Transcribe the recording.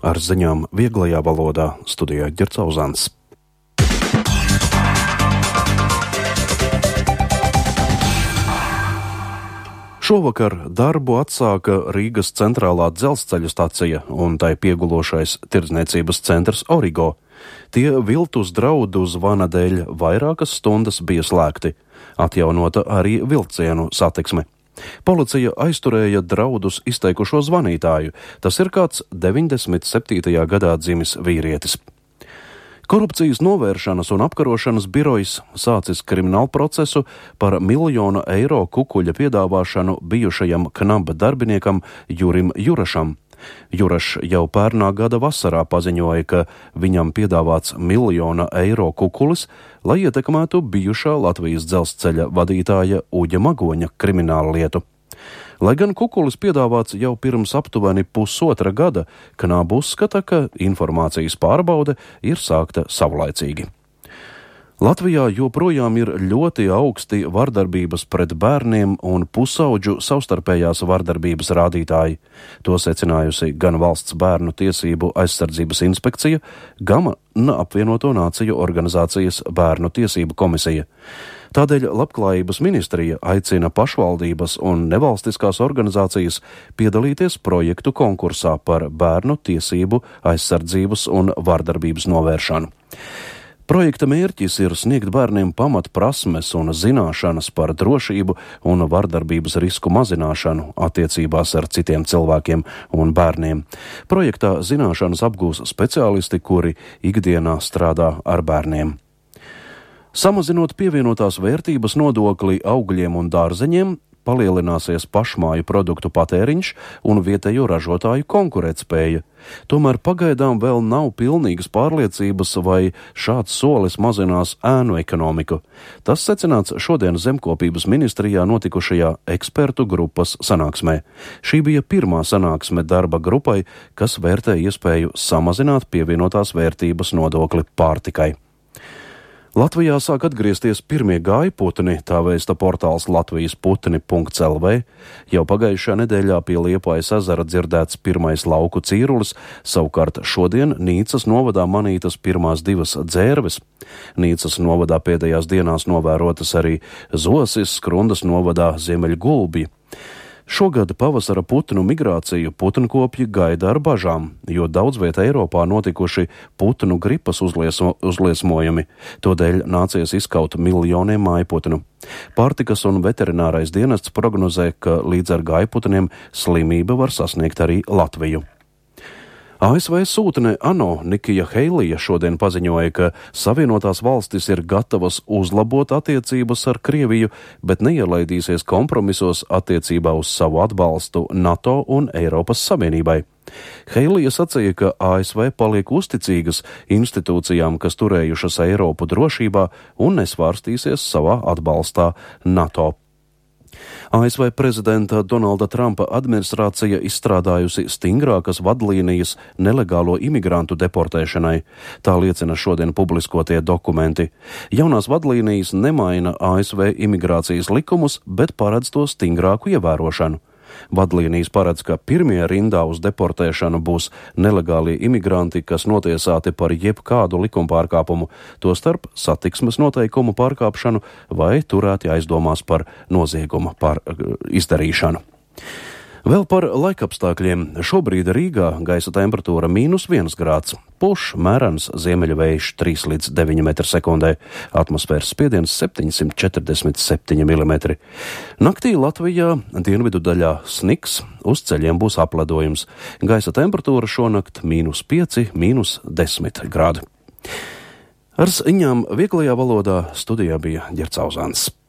Ar ziņām vieglajā valodā studijā Ģercauzans. Šovakar darbu atsāka Rīgas centrālā dzelzceļa stacija un tai piegulošais tirdzniecības centrs Origo. Tie viltus draudu zvana dēļ vairākas stundas bija slēgti. Atjaunota arī vilcienu satiksme. Policija aizturēja draudus izteikušo zvanītāju. Tas ir kāds 97. gadā dzimis vīrietis. Korupcijas novēršanas un apkarošanas birojs sācis kriminālu procesu par €1 miljonu kukuļa piedāvāšanu bijušajam Knaba darbiniekam Jurim Jurašam. Jurašs jau pērnā gada vasarā paziņoja, ka viņam piedāvāts €1 miljona kukulis, lai ietekmētu bijušā Latvijas dzelzceļa vadītāja Uģa Magoņa kriminālu lietu. Lai gan kukulis piedāvāts jau pirms aptuveni pusotra gada, Knaba uzskata, ka informācijas pārbaude ir sākta savlaicīgi. Latvijā joprojām ir ļoti augsti vardarbības pret bērniem un pusauģu savstarpējās vardarbības rādītāji. To secinājusi gan Valsts bērnu tiesību aizsardzības inspekcija, gan apvienoto nāciju organizācijas bērnu tiesību komisija. Tādēļ Labklājības ministrija aicina pašvaldības un nevalstiskās organizācijas piedalīties projektu konkursā par bērnu tiesību aizsardzības un vardarbības novēršanu. Projekta mērķis ir sniegt bērniem pamatprasmes un zināšanas par drošību un vardarbības risku mazināšanu attiecībās ar citiem cilvēkiem un bērniem. Projektā zināšanas apgūs speciālisti, kuri ikdienā strādā ar bērniem. Samazinot pievienotās vērtības nodokli augļiem un dārzeņiem, palielināsies pašmāju produktu patēriņš un vietējo ražotāju konkurētspēja. Tomēr pagaidām vēl nav pilnīgas pārliecības, vai šāds solis mazinās ēnu ekonomiku. Tas secināts šodien Zemkopības ministrijā notikušajā ekspertu grupas sanāksmē. Šī bija pirmā sanāksme darba grupai, kas vērtē iespēju samazināt pievienotās vērtības nodokli pārtikai. Latvijā sāk atgriezties pirmie gājputni, tā vēsta portāls latvijasputni.lv. Jau pagājušajā nedēļā pie Liepājas ezera dzirdēts pirmais lauku cīrulis, savukārt šodien Nīcas novadā manītas pirmās divas dzērves. Nīcas novadā pēdējās dienās novērotas arī zosis, Skrundas novadā ziemeļgulbji. Šogad pavasara putnu migrāciju putnkopji gaida ar bažām, jo daudz vietā Eiropā notikuši putnu gripas uzliesmojumi. Todēļ nācies izkaut miljoniem mājputnu. Pārtikas un veterinārais dienests prognozē, ka līdz ar gājputniem slimība var sasniegt arī Latviju. ASV sūtne ANO Nikija Heilija šodien paziņoja, ka Savienotās valstis ir gatavas uzlabot attiecības ar Krieviju, bet neielaidīsies kompromisos attiecībā uz savu atbalstu NATO un Eiropas Savienībai. Heilija sacīja, ka ASV paliek uzticīgas institūcijām, kas turējušas Eiropu drošībā un nesvārstīsies savā atbalstā NATO. ASV prezidenta Donalda Trumpa administrācija izstrādājusi stingrākas vadlīnijas nelegālo imigrantu deportēšanai. Tā liecina šodien publiskotie dokumenti. Jaunās vadlīnijas nemaina ASV imigrācijas likumus, bet paredz to stingrāku ievērošanu. Vadlīnijas paredz, ka pirmie rindā uz deportēšanu būs nelegālie imigranti, kas notiesāti par jebkādu likumpārkāpumu, tostarp satiksmes noteikumu pārkāpšanu vai turēti aizdomās par nozieguma izdarīšanu. Vēl par laikapstākļiem. Šobrīd Rīgā gaisa temperatūra -1 grāds, puš mērens ziemeļvējš 3 līdz 9 m/sekundē, atmosfēras spiediens 747 mm. Naktī Latvijā dienvidu daļā sniks, uz ceļiem būs apledojums. Gaisa temperatūra šonakt -5, -10 grādi. Ar ziņām vieglajā valodā studijā bija Ģercauzans.